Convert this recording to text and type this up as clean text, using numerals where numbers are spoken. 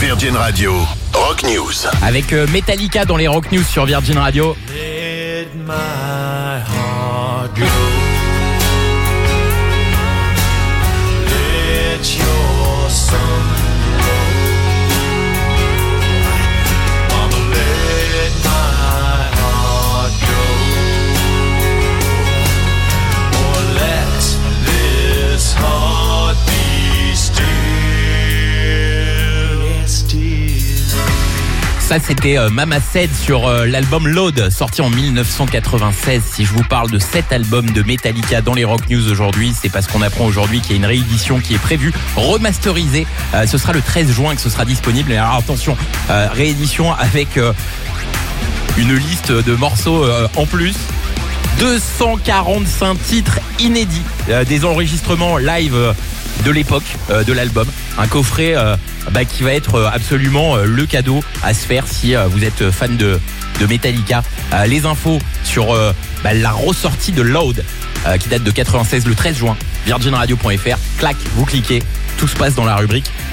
Virgin Radio, Rock News. Avec Metallica dans les Rock News sur Virgin Radio. Let my heart go. Let your sun glow. Mama, let my heart go. Or let this heart be still. Yes, still. Ça c'était Mama Said sur l'album Load, sorti en 1996. Si je vous parle de cet album de Metallica dans les Rock News aujourd'hui, c'est parce qu'on apprend aujourd'hui qu'il y a une réédition qui est prévue, remasterisée. Ce sera le 13 juin que ce sera disponible. Et alors attention, réédition avec une liste de morceaux en plus. 245 titres inédits, des enregistrements live de l'époque de l'album. Un coffret qui va être absolument le cadeau à se faire si vous êtes fan de Metallica. Les infos sur la ressortie de Load qui date de 96 le 13 juin, virginradio.fr. Clac, vous cliquez, tout se passe dans la rubrique